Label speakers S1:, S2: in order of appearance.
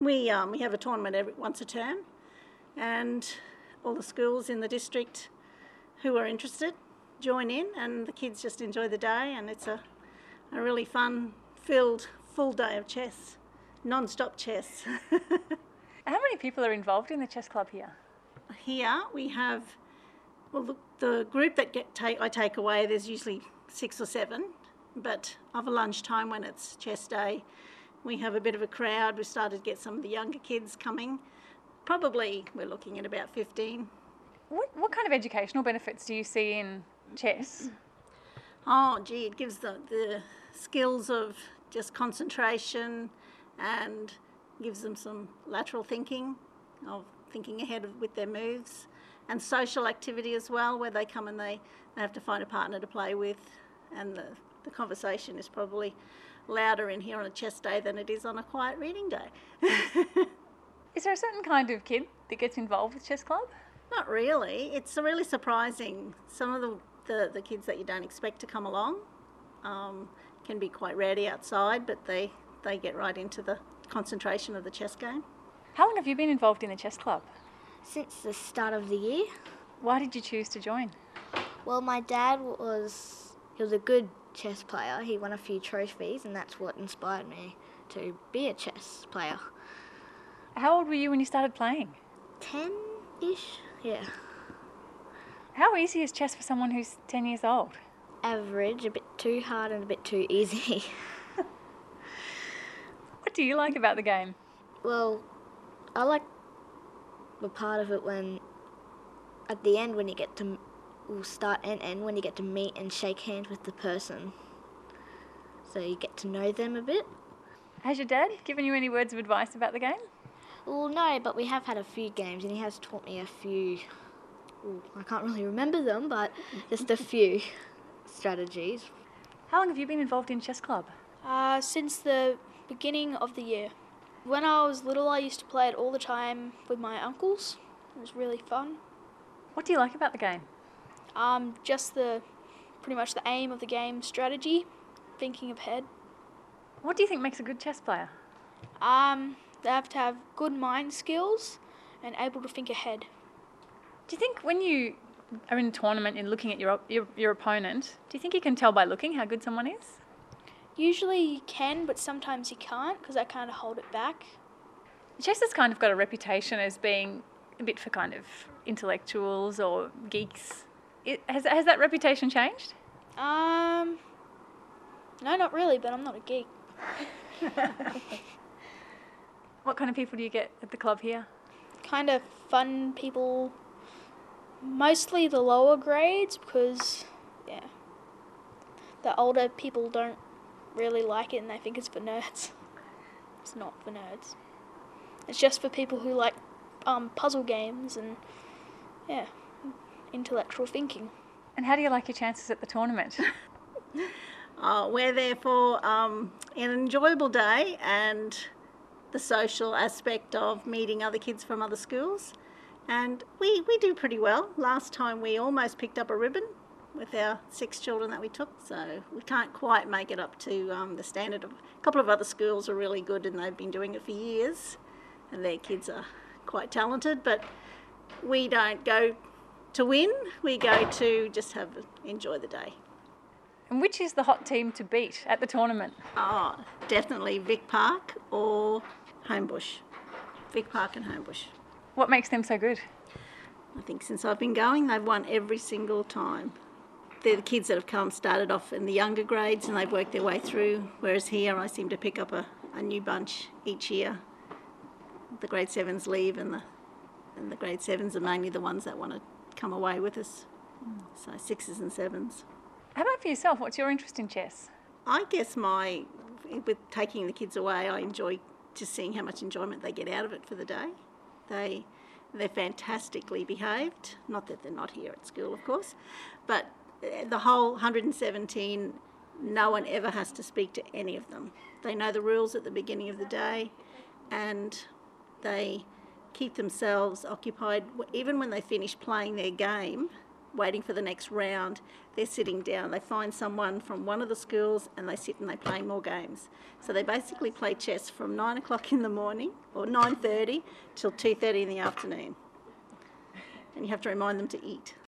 S1: We have a tournament once a term, and all the schools in the district who are interested join in, and the kids just enjoy the day, and it's a really fun-filled full day of chess, non-stop chess.
S2: How many people are involved in the chess club here?
S1: Here we have, well, the group that I take away, there's usually 6 or 7, but of a lunchtime when it's chess day, we have a bit of a crowd. We started to get some of the younger kids coming. Probably we're looking at about 15.
S2: What kind of educational benefits do you see in chess?
S1: Oh, gee, it gives the skills of just concentration, and gives them some lateral thinking, of thinking ahead with their moves, and social activity as well, where they come and they have to find a partner to play with, and the conversation is probably louder in here on a chess day than it is on a quiet reading day.
S2: Is there a certain kind of kid that gets involved with chess club?
S1: Not really. It's really surprising. Some of the kids that you don't expect to come along can be quite rowdy outside, but they get right into the concentration of the chess game.
S2: How long have you been involved in the chess club?
S3: Since the start of the year.
S2: Why did you choose to join?
S3: Well, my dad was a good chess player. He won a few trophies, and that's what inspired me to be a chess player.
S2: How old were you when you started playing?
S3: 10-ish, yeah.
S2: How easy is chess for someone who's 10 years old?
S3: Average, a bit too hard and a bit too easy.
S2: What do you like about the game?
S3: Well, I like the part of it when, at the end, when you get to, start and end, when you get to meet and shake hands with the person. So you get to know them a bit.
S2: Has your dad given you any words of advice about the game?
S3: Well, no, but we have had a few games, and he has taught me a few. I can't really remember them, but just a few strategies.
S2: How long have you been involved in chess club?
S4: Since the beginning of the year. When I was little, I used to play it all the time with my uncles. It was really fun.
S2: What do you like about the game?
S4: Just pretty much the aim of the game, strategy, thinking ahead.
S2: What do you think makes a good chess player?
S4: They have to have good mind skills and able to think ahead.
S2: Do you think when you are in a tournament and looking at your opponent, do you think you can tell by looking how good someone is?
S4: Usually you can, but sometimes you can't because they kind of hold it back.
S2: Chess has kind of got a reputation as being a bit for kind of intellectuals or geeks. Has that reputation changed?
S4: No, not really, but I'm not a geek.
S2: What kind of people do you get at the club here?
S4: Kind of fun people, mostly the lower grades, because, the older people don't really like it and they think it's for nerds. It's not for nerds. It's just for people who like puzzle games and, intellectual thinking.
S2: And how do you like your chances at the tournament?
S1: We're there for an enjoyable day and the social aspect of meeting other kids from other schools, and we do pretty well. Last time we almost picked up a ribbon with our 6 children that we took, so we can't quite make it up to the standard of a couple of other schools are really good and they've been doing it for years and their kids are quite talented, but we don't go to win, we go to just enjoy the day.
S2: And which is the hot team to beat at the tournament?
S1: Oh, definitely Vic Park or Homebush. Vic Park and Homebush.
S2: What makes them so good?
S1: I think since I've been going, they've won every single time. They're the kids that have started off in the younger grades and they've worked their way through, whereas here I seem to pick up a new bunch each year. The grade 7s leave and the grade 7s are mainly the ones that want to come away with us. So 6s and 7s.
S2: How about for yourself? What's your interest in chess?
S1: I guess with taking the kids away, I enjoy just seeing how much enjoyment they get out of it for the day. They're fantastically behaved. Not that they're not here at school, of course, but the whole 117, no one ever has to speak to any of them. They know the rules at the beginning of the day, and they keep themselves occupied. Even when they finish playing their game, waiting for the next round, they're sitting down. They find someone from one of the schools and they sit and they play more games. So they basically play chess from 9 o'clock in the morning or 9:30 till 2:30 in the afternoon. And you have to remind them to eat.